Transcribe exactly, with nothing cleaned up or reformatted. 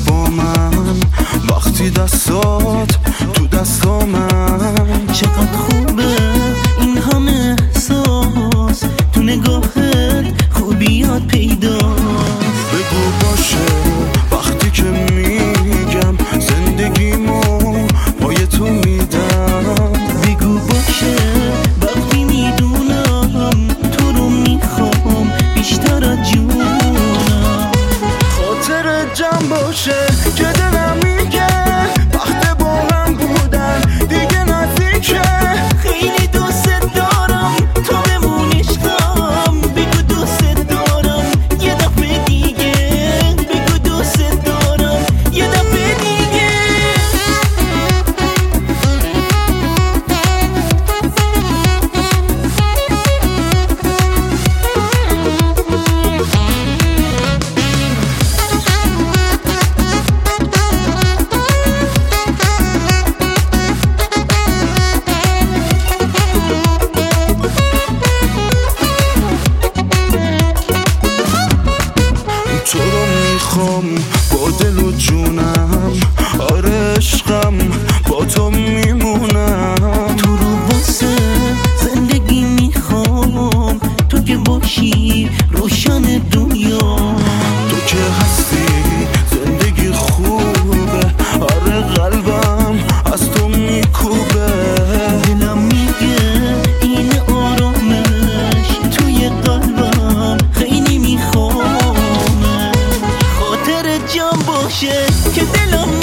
با من وقتی دستات تو دستامن. چقدر خوبه این همه احساس تو نگاهت خوبیات پیداست. بگو باشه وقتی که میگم زندگیمو پای تو میدم. بگو باشه وقتی میدونم تو رو میخوام بیشتر از جونم. خاطر جمع باشه که دلم میگه وقت با هم بودن دیگه نزدیکه. خیلی دوست دارم تو بمون عشقم. بگو دوست دارم یه دفعه دیگه. بگو دوست دارم یه دفعه دیگه. تو رو میخوام با دل و جونم. آره عشقم با تو میمونم. تو رو واسه زندگی میخوام. تو که باشی روشن دنیا. تو که هستی زندگی خوبه. آره قلبم از تو میکوبه. دلم میگه این آرامش توی قلبم خیلی میخوام. خاطر جمع باشه که دلم